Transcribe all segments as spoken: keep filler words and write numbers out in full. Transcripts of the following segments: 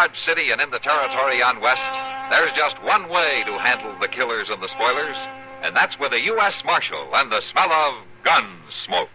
Dodge City and in the territory on West, there's just one way to handle the killers and the spoilers, and that's with a U S Marshal and the smell of gun smoke.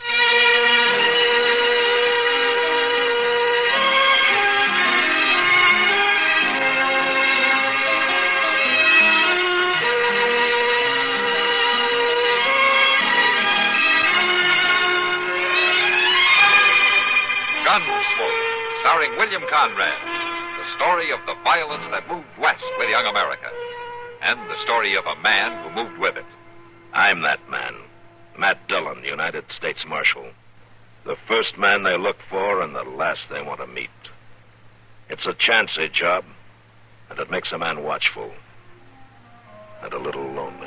Gunsmoke, starring William Conrad. The story of the violence that moved west with young America. And the story of a man who moved with it. I'm that man. Matt Dillon, United States Marshal. The first man they look for and the last they want to meet. It's a chancy job, and it makes a man watchful. And a little lonely.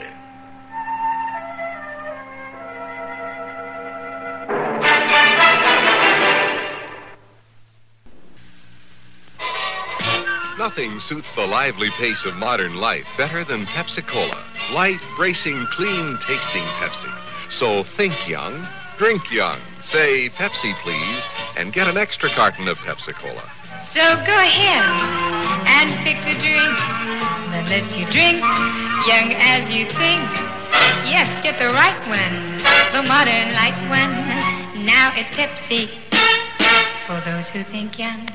Nothing suits the lively pace of modern life better than Pepsi-Cola. Light, bracing, clean-tasting Pepsi. So think young, drink young. Say Pepsi, please, and get an extra carton of Pepsi-Cola. So go ahead and pick the drink that lets you drink young as you think. Yes, get the right one, the modern light one. Now it's Pepsi for those who think young.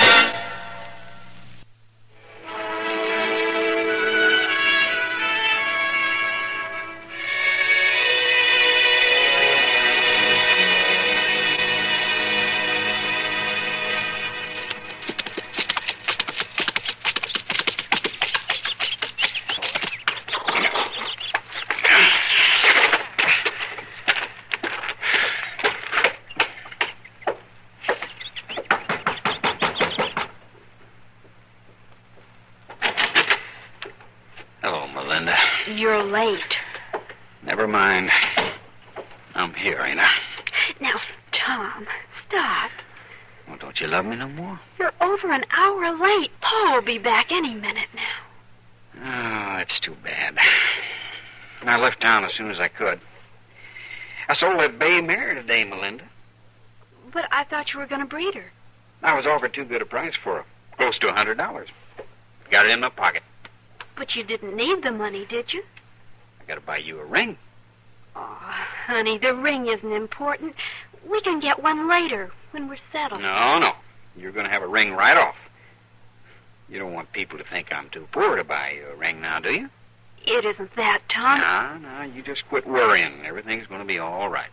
You're late. Never mind. I'm here, ain't I? Now, Tom, stop. Well, don't you love me no more? You're over an hour late. Paul will be back any minute now. Oh, that's too bad. I left town as soon as I could. I sold that bay mare today, Melinda. But I thought you were going to breed her. I was offered too good a price for her. Close to a hundred dollars. Got it in my pocket. But you didn't need the money, did you? I got to buy you a ring. Oh, honey, the ring isn't important. We can get one later, when we're settled. No, no. You're going to have a ring right off. You don't want people to think I'm too poor to buy you a ring now, do you? It isn't that, Tom. No, no, you just quit worrying. Everything's going to be all right.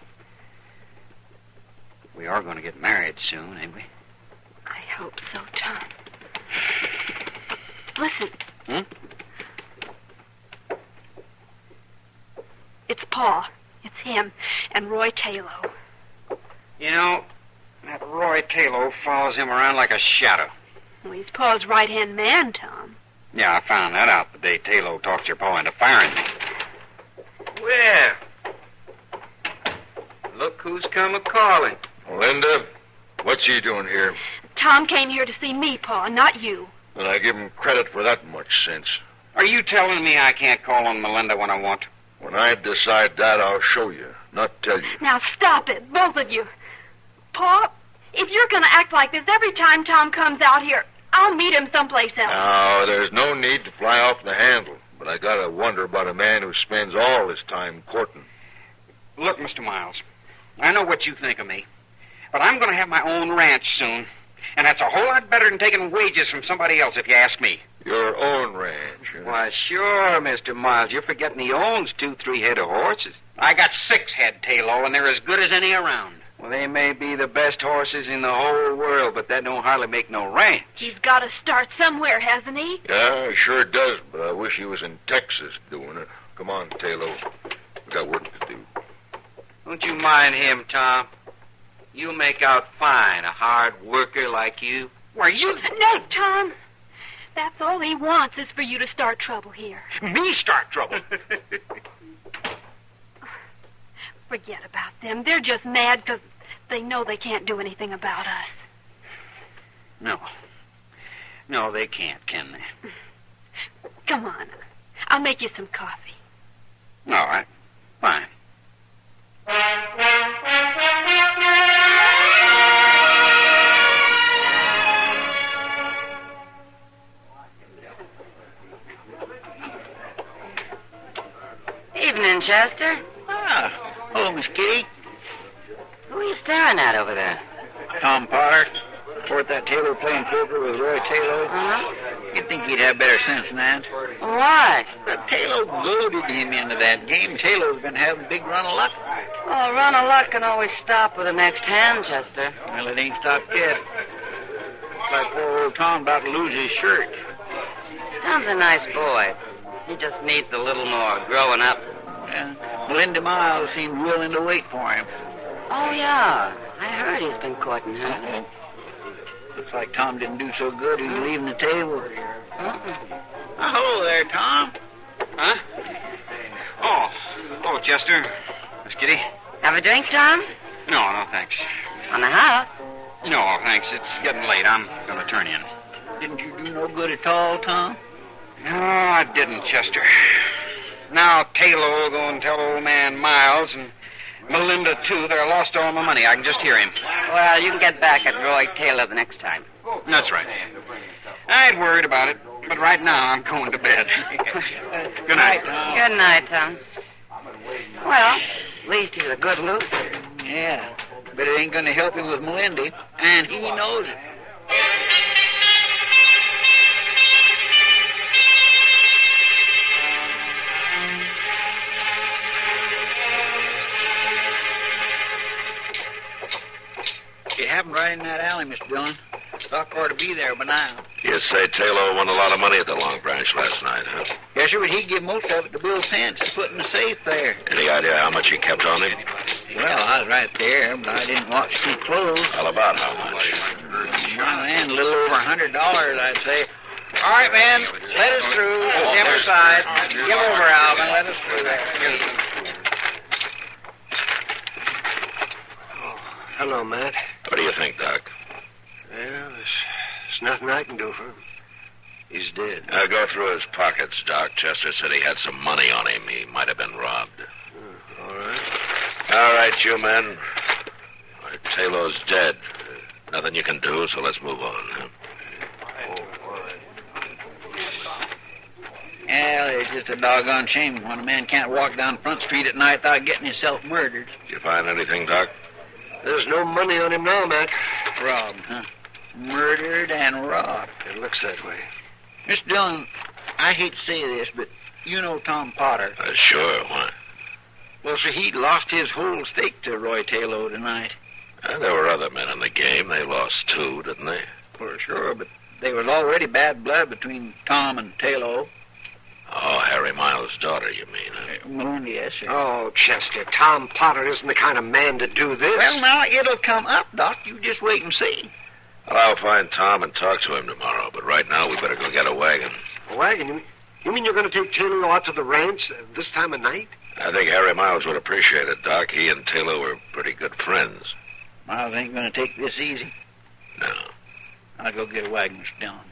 We are going to get married soon, ain't we? I hope so, Tom. Listen. Hmm? It's Paul. It's him and Roy Talo. You know, that Roy Talo follows him around like a shadow. Well, he's Paul's right-hand man, Tom. Yeah, I found that out the day Talo talked your pa into firing me. Well, look who's come a-calling. Linda, what's he doing here? Tom came here to see me, Paul, not you. And I give him credit for that much sense. Are you telling me I can't call on Melinda when I want? When I decide that, I'll show you, not tell you. Now stop it, both of you. Paul, if you're going to act like this every time Tom comes out here, I'll meet him someplace else. No, there's no need to fly off the handle. But I gotta wonder about a man who spends all his time courting. Look, Mister Miles, I know what you think of me, but I'm going to have my own ranch soon. And that's a whole lot better than taking wages from somebody else, if you ask me. Your own ranch? Huh? Why, sure, Mister Miles. You're forgetting he owns two, three head of horses. I got six head, Talo, and they're as good as any around. Well, they may be the best horses in the whole world, but that don't hardly make no ranch. He's got to start somewhere, hasn't he? Yeah, he sure does, but I wish he was in Texas doing it. Come on, Talo. We got work to do. Don't you mind him, Tom. You'll make out fine, a hard worker like you. Why, you... No, Tom. That's all he wants is for you to start trouble here. Me start trouble? Forget about them. They're just mad because they know they can't do anything about us. No. No, they can't, can they? Come on. I'll make you some coffee. All right. Fine. Evening, Chester. Ah, hello, Miss Kitty. Who are you staring at over there? Tom Potter. Report that Taylor playing poker with Roy Taylor. Uh-huh. You'd think he'd have better sense than that. Why? But Taylor goaded him into that game. Taylor's been having a big run of luck. Oh, run of luck can always stop with the next hand, Chester. Well, it ain't stopped yet. Looks like poor old Tom about to lose his shirt. Tom's a nice boy. He just needs a little more growing up. Yeah. Melinda Miles seemed willing to wait for him. Oh, yeah. I heard he's been courting her. Uh-oh. Looks like Tom didn't do so good. He's leaving the table. Uh-uh. Oh, hello there, Tom. Huh? Oh. Oh, Chester. Miss Kitty? Have a drink, Tom? No, no, thanks. On the house? No, thanks. It's getting late. I'm going to turn in. Didn't you do no good at all, Tom? No, I didn't, Chester. Now Taylor will go and tell old man Miles and Melinda, too, that I lost all my money. I can just hear him. Well, you can get back at Roy Taylor the next time. That's right. I ain't worried about it, but right now I'm going to bed. Good night. Good night, Tom. Well, at least he's a good loser. Yeah, but it ain't going to help him with Melinda, and he knows it. It happened right in that alley, Mister Dillon. Doc ought to be there by now. You say Taylor won a lot of money at the Long Branch last night, huh? Yes, sir, but he give most of it to Bill Pence to put in the safe there. Any idea how much he kept on him? Well, I was right there, but I didn't watch too close. All about how much? My man, a little over a hundred dollars, I'd say. All right, man, let us through. Step aside. Give over, Alvin. Let us through. Hello, Matt. What do you think, Doc? Well, there's, there's nothing I can do for him. He's dead. Uh, go through his pockets, Doc. Chester said he had some money on him. He might have been robbed. Uh, all right. All right, you men. All right, Taylor's dead. Nothing you can do, so let's move on. Huh? Well, it's just a doggone shame when a man can't walk down Front Street at night without getting himself murdered. Did you find anything, Doc? There's no money on him now, Matt. Robbed, huh? Murdered and robbed. It looks that way. Mister Dillon, I hate to say this, but you know Tom Potter. Uh, sure, why? Well, so he lost his whole stake to Roy Taylor tonight. Uh, there were other men in the game. They lost too, didn't they? For sure, but there was already bad blood between Tom and Taylor. Oh, Harry Miles' daughter, you mean? Huh? Uh, Melinda, yes, sir. Oh, Chester, Tom Potter isn't the kind of man to do this. Well, now, it'll come up, Doc. You just wait and see. Well, I'll find Tom and talk to him tomorrow, but right now we better go get a wagon. A wagon? You mean, you mean you're going to take Taylor out to the ranch uh, this time of night? I think Harry Miles would appreciate it, Doc. He and Taylor were pretty good friends. Miles ain't going to take this easy. No. I'll go get a wagon, Mister Dillon.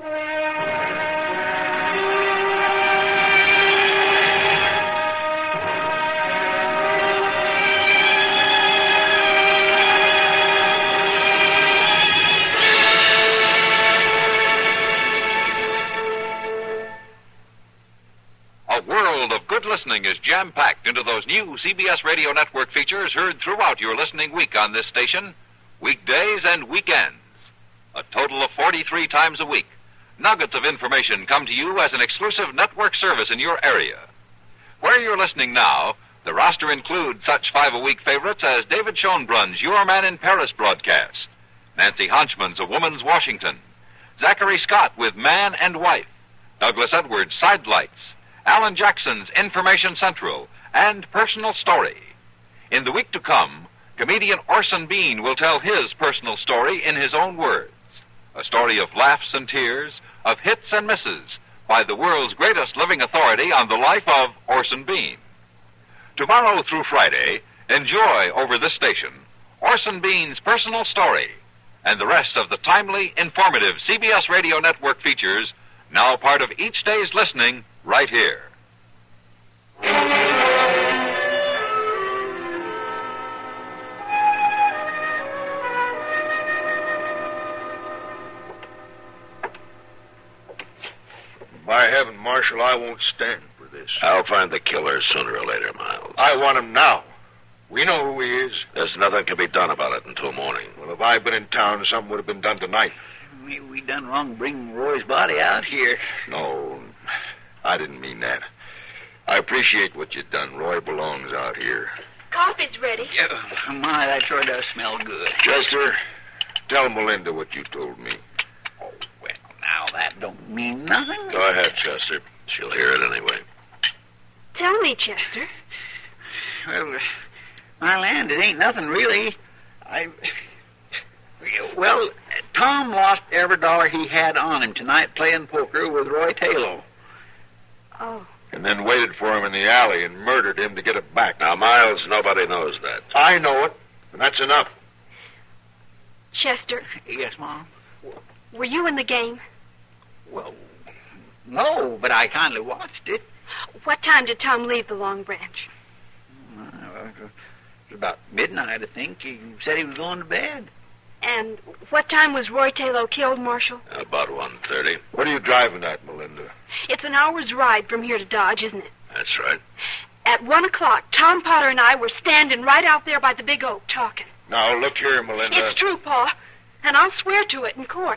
A world of good listening is jam-packed into those new C B S Radio Network features heard throughout your listening week on this station, weekdays and weekends. A total of forty-three times a week, nuggets of information come to you as an exclusive network service in your area. Where you're listening now, the roster includes such five-a-week favorites as David Schoenbrun's Your Man in Paris broadcast, Nancy Honchman's A Woman's Washington, Zachary Scott with Man and Wife, Douglas Edwards' Sidelights, Alan Jackson's Information Central, and Personal Story. In the week to come, comedian Orson Bean will tell his personal story in his own words. A story of laughs and tears, of hits and misses, by the world's greatest living authority on the life of Orson Bean. Tomorrow through Friday, enjoy over this station Orson Bean's Personal Story and the rest of the timely, informative C B S Radio Network features, now part of each day's listening right here. By heaven, Marshal, I won't stand for this. I'll find the killer sooner or later, Miles. I want him now. We know who he is. There's nothing can be done about it until morning. Well, if I'd been in town, something would have been done tonight. Maybe we done wrong bringing Roy's body out here. No, I didn't mean that. I appreciate what you've done. Roy belongs out here. Coffee's ready. Yeah, my, that sure does smell good. Chester, tell Melinda what you told me. Oh, well, now that don't mean nothing. Go ahead, Chester. She'll hear it anyway. Tell me, Chester. Well, my land, it ain't nothing really. I... Well, Tom lost every dollar he had on him tonight playing poker with Roy Taylor. Oh. And then waited for him in the alley and murdered him to get it back. Now, Miles, nobody knows that. I know it, and that's enough. Chester. Yes, Mom? Were you in the game? Well, no, but I kindly watched it. What time did Tom leave the Long Branch? Uh, it was about midnight, I think. He said he was going to bed. And what time was Roy Taylor killed, Marshal? About one thirty. What are you driving at, Melinda? It's an hour's ride from here to Dodge, isn't it? That's right. At one o'clock, Tom Potter and I were standing right out there by the big oak talking. Now, look here, Melinda. It's true, Pa, and I'll swear to it in court.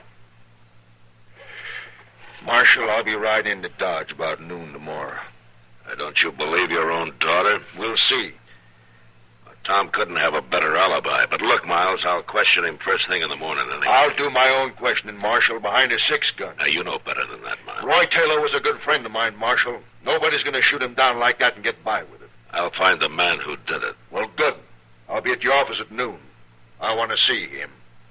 Marshal, I'll be riding into Dodge about noon tomorrow. Uh, don't you believe your own daughter? We'll see. Tom couldn't have a better alibi. But look, Miles, I'll question him first thing in the morning anyway. I'll do my own questioning, Marshal, behind a six-gun. Now, you know better than that, Miles. Roy Taylor was a good friend of mine, Marshal. Nobody's going to shoot him down like that and get by with it. I'll find the man who did it. Well, good. I'll be at your office at noon. I want to see him.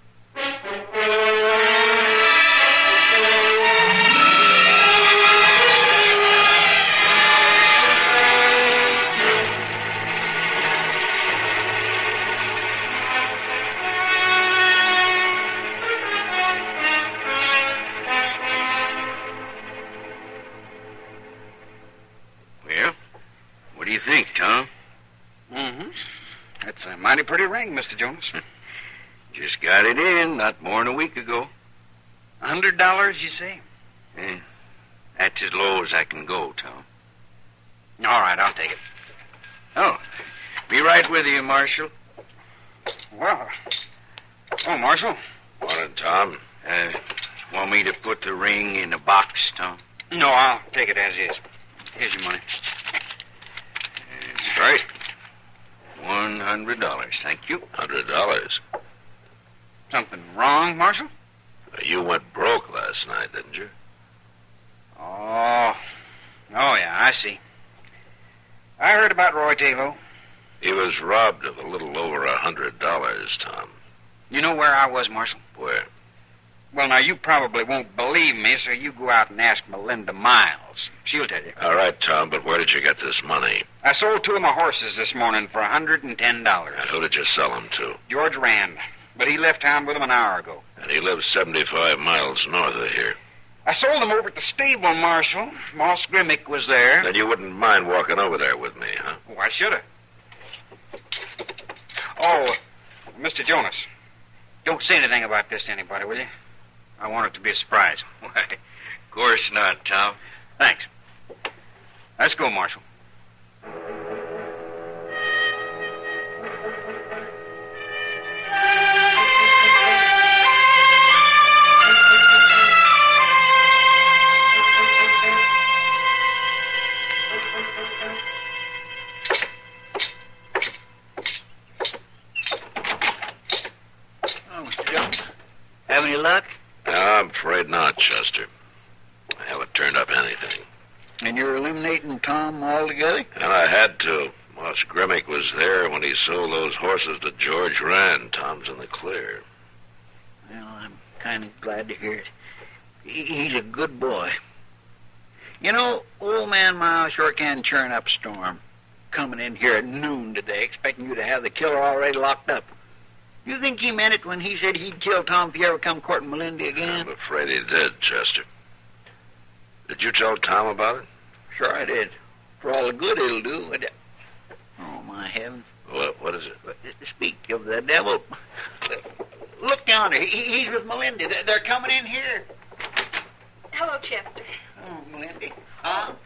What do you think, Tom? Mm-hmm. That's a mighty pretty ring, Mister Jonas. Just got it in not more than a week ago. A hundred dollars, you say? Eh, that's as low as I can go, Tom. All right, I'll take it. Oh, be right with you, Marshal. Well, oh, Marshal. Morning, Tom. Uh, want me to put the ring in a box, Tom? No, I'll take it as is. Here's your money. That's right. One hundred dollars, thank you. Hundred dollars. Something wrong, Marshal? You went broke last night, didn't you? Oh, oh yeah, I see. I heard about Roy Taylor. He was robbed of a little over a hundred dollars, Tom. You know where I was, Marshal? Where? Well, now, you probably won't believe me, so you go out and ask Melinda Miles. She'll tell you. All right, Tom, but where did you get this money? I sold two of my horses this morning for a hundred and ten dollars. And who did you sell them to? George Rand. But he left town with them an hour ago. And he lives seventy-five miles north of here. I sold them over at the stable, Marshal. Moss Grimmick was there. Then you wouldn't mind walking over there with me, huh? Oh, I should have. Oh, Mister Jonas, don't say anything about this to anybody, will you? I want it to be a surprise. Why, of course not, Tom. Thanks. Let's go, Marshal. Oh, Mister Jones, have any luck? No, I'm afraid not, Chester. I haven't turned up anything. And you're eliminating Tom altogether? And I had to. Moss Grimmick was there when he sold those horses to George Rand. Tom's in the clear. Well, I'm kind of glad to hear it. He- He's a good boy. You know, old man Miles sure can churn up a storm. Coming in here at noon today, expecting you to have the killer already locked up. You think he meant it when he said he'd kill Tom if you ever come courting Melinda again? I'm afraid he did, Chester. Did you tell Tom about it? Sure I did. For all the good it'll do. But, oh, my heavens. What, what is it? Speak of the devil. Look yonder. He, he's with Melinda. They're- They're coming in here. Hello, Chester. Oh, Melinda. Huh?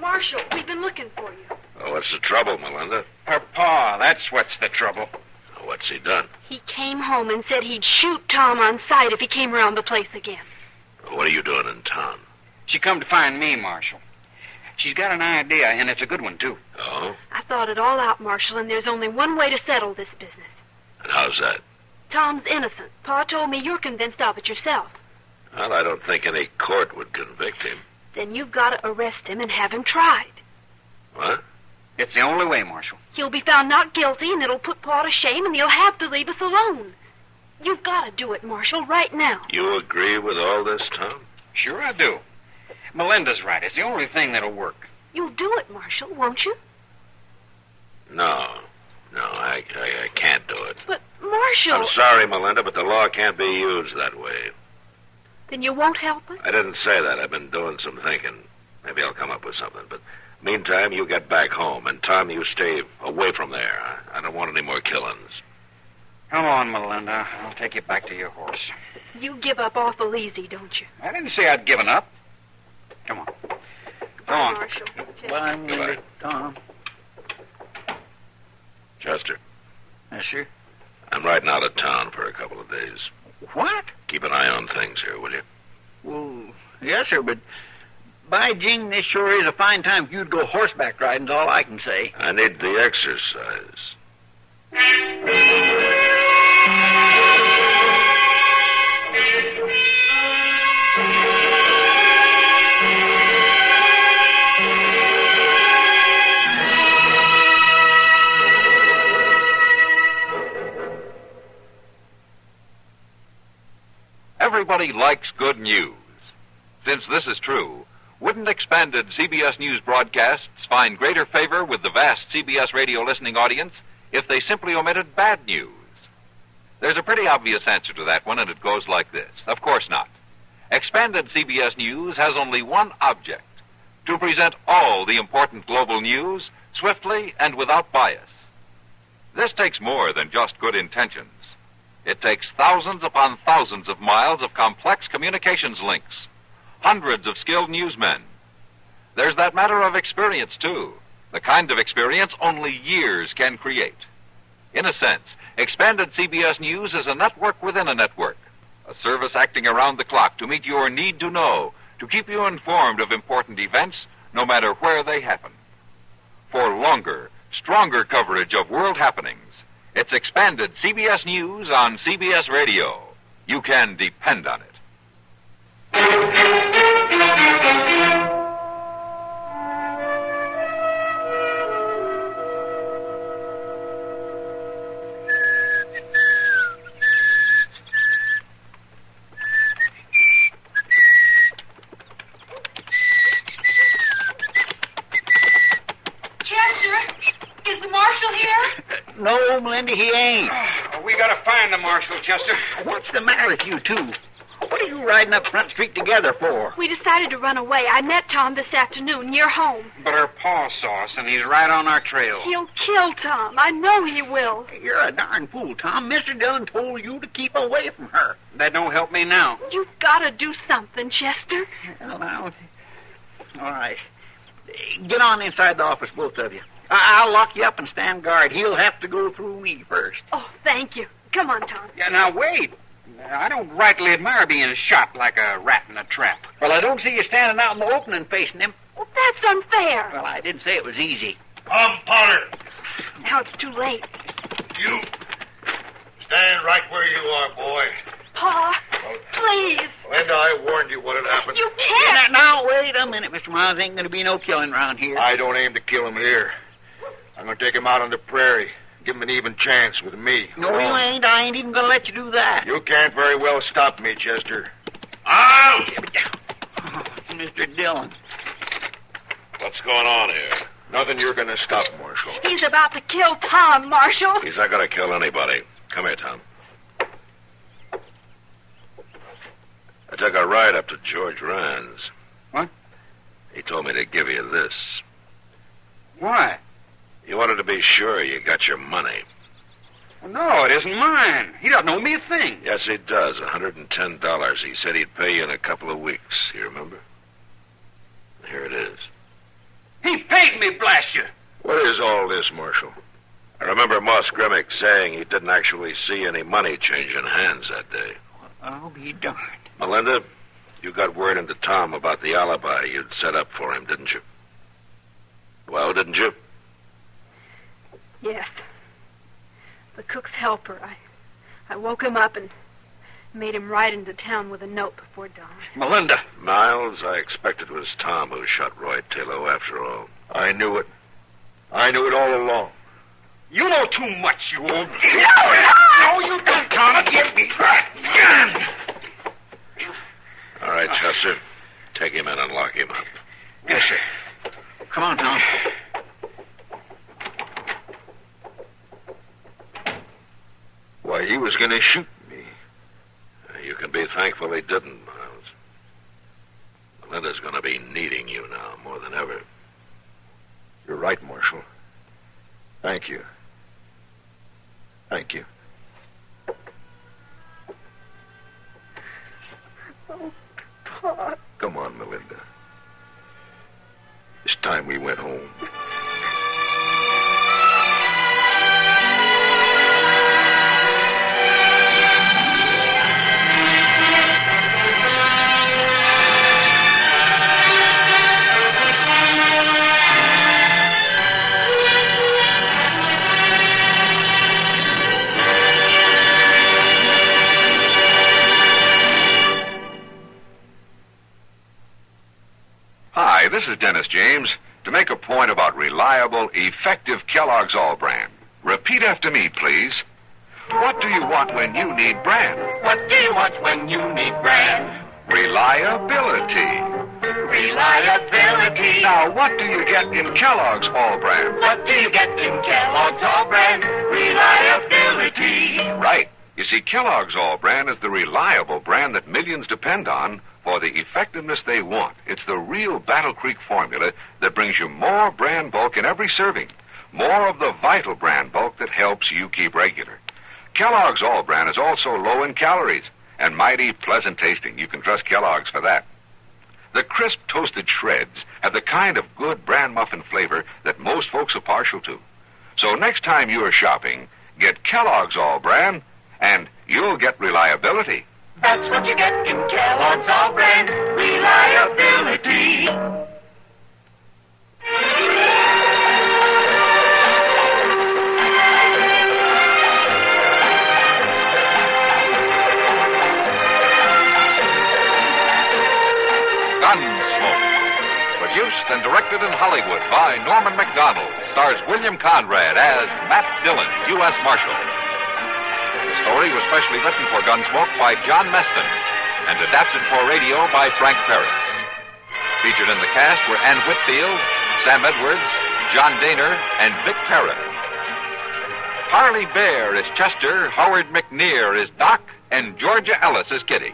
Marshal, we've been looking for you. Oh, what's the trouble, Melinda? Her pa, that's what's the trouble. What's he done? He came home and said he'd shoot Tom on sight if he came around the place again. What are you doing in town? She come to find me, Marshal. She's got an idea, and it's a good one, too. Oh? I thought it all out, Marshal, and there's only one way to settle this business. And how's that? Tom's innocent. Pa told me you're convinced of it yourself. Well, I don't think any court would convict him. Then you've got to arrest him and have him tried. What? It's the only way, Marshal. He'll be found not guilty, and it'll put Pa to shame, and he'll have to leave us alone. You've got to do it, Marshal, right now. You agree with all this, Tom? Sure I do. Melinda's right. It's the only thing that'll work. You'll do it, Marshal, won't you? No. No, I, I, I can't do it. But, Marshal... I'm sorry, Melinda, but the law can't be used that way. Then you won't help us? I didn't say that. I've been doing some thinking. Maybe I'll come up with something, but... Meantime, you get back home, and Tom, you stay away from there. I don't want any more killings. Come on, Melinda. I'll take you back to your horse. You give up awful easy, don't you? I didn't say I'd given up. Come on. Go on. Marshal. Bye, Melinda. Tom. Chester. Yes, sir? I'm riding out of town for a couple of days. What? Keep an eye on things here, will you? Well, yes, sir, but... By jing, this sure is a fine time for you to go horseback riding's all I can say. I need the exercise. Everybody likes good news. Since this is true, wouldn't expanded C B S News broadcasts find greater favor with the vast C B S radio listening audience if they simply omitted bad news? There's a pretty obvious answer to that one, and it goes like this. Of course not. Expanded C B S News has only one object: to present all the important global news swiftly and without bias. This takes more than just good intentions. It takes thousands upon thousands of miles of complex communications links, hundreds of skilled newsmen. There's that matter of experience, too, the kind of experience only years can create. In a sense, Expanded C B S News is a network within a network, a service acting around the clock to meet your need to know, to keep you informed of important events, no matter where they happen. For longer, stronger coverage of world happenings, it's Expanded C B S News on C B S Radio. You can depend on it. No, Melinda, he ain't. Oh, we gotta find the Marshal, Chester. What's the matter with you two? What are you riding up Front Street together for? We decided to run away. I met Tom this afternoon near home. But her pa saw us, and he's right on our trail. He'll kill Tom. I know he will. You're a darn fool, Tom. Mister Dillon told you to keep away from her. That don't help me now. You've got to do something, Chester. Well, now, all right. Get on inside the office, both of you. I'll lock you up and stand guard. He'll have to go through me first. Oh, thank you. Come on, Tom. Yeah, now, wait. I don't rightly admire being shot like a rat in a trap. Well, I don't see you standing out in the open and facing him. Well, that's unfair. Well, I didn't say it was easy. Tom Potter. Now it's too late. You stand right where you are, boy. Pa, please. Linda, I warned you what had happened. You can't. Now, now, wait a minute, Mister Miles. Ain't going to be no killing around here. I don't aim to kill him here. I'm going to take him out on the prairie. Give him an even chance with me. No, you ain't. I ain't even going to let you do that. You can't very well stop me, Chester. Out! Oh, Mister Dillon. What's going on here? Nothing you're going to stop, Marshal. He's about to kill Tom, Marshal. He's not going to kill anybody. Come here, Tom. I took a ride up to George Ryan's. What? He told me to give you this. Why? You wanted to be sure you got your money. Well, no, it isn't mine. He doesn't owe me a thing. Yes, he does. one hundred ten dollars. He said he'd pay you in a couple of weeks. You remember? Here it is. blast you. What is all this, Marshal? I remember Moss Grimmick saying he didn't actually see any money changing hands that day. I'll be darned. Melinda, you got word into Tom about the alibi you'd set up for him, didn't you? Well, didn't you? Yes. The cook's helper. I, I woke him up and made him ride into town with a note before dawn. Melinda. Miles, I expect it was Tom who shot Roy Taylor after all. I knew it. I knew it all along. You know too much, you old... No, no, you don't, Tom. Give me that gun. All right, Chester. Take him in and lock him up. Yes, sir. Come on, Tom. Why, he was going to shoot me. You can be thankful he didn't, Miles. Melinda's going to be needing you now more than ever. You're right, Marshal. Thank you. Thank you. Oh, Pop. Come on, Melinda. It's time we went home. Hi, this is Dennis James to make a point about reliable, effective Kellogg's All Brand. Repeat after me, please. What do you want when you need brand? What do you want when you need brand? Reliability. Reliability. Now, what do you get in Kellogg's All Brand? What do you get in Kellogg's All Brand? Reliability. Right. You see, Kellogg's All Brand is the reliable brand that millions depend on for the effectiveness they want. It's the real Battle Creek formula that brings you more brand bulk in every serving. More of the vital brand bulk that helps you keep regular. Kellogg's All Brand is also low in calories and mighty pleasant tasting. You can trust Kellogg's for that. The crisp toasted shreds have the kind of good bran muffin flavor that most folks are partial to. So next time you are shopping, get Kellogg's All Brand and you'll get reliability. That's what you get in Kellogg's All Brand. Reliability. Gunsmoke. Produced and directed in Hollywood by Norman Macdonald. Stars William Conrad as Matt Dillon, U S Marshal. The story was specially written for Gunsmoke by John Meston and adapted for radio by Frank Paris. Featured in the cast were Ann Whitfield, Sam Edwards, John Daner, and Vic Perrin. Harley Bear is Chester, Howard McNear is Doc, and Georgia Ellis is Kitty.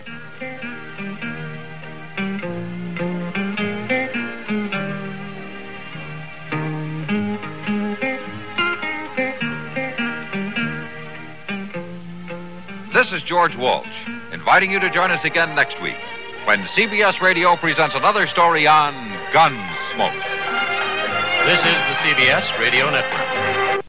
This is George Walsh, inviting you to join us again next week when C B S Radio presents another story on Gunsmoke. This is the C B S Radio Network.